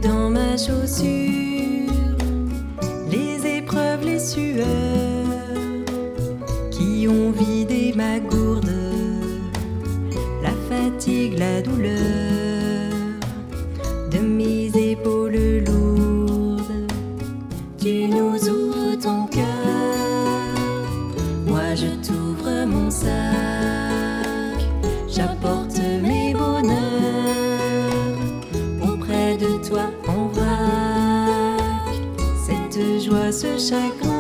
dans ma chaussure les épreuves, les sueurs qui ont vidé ma gourde, la fatigue, la douleur de mes épaules lourdes. Tu nous ouvres ton cœur, moi je t'ouvre mon sac, j'apporte mes bonheurs auprès de toi en vrac. Cette joie, ce chagrin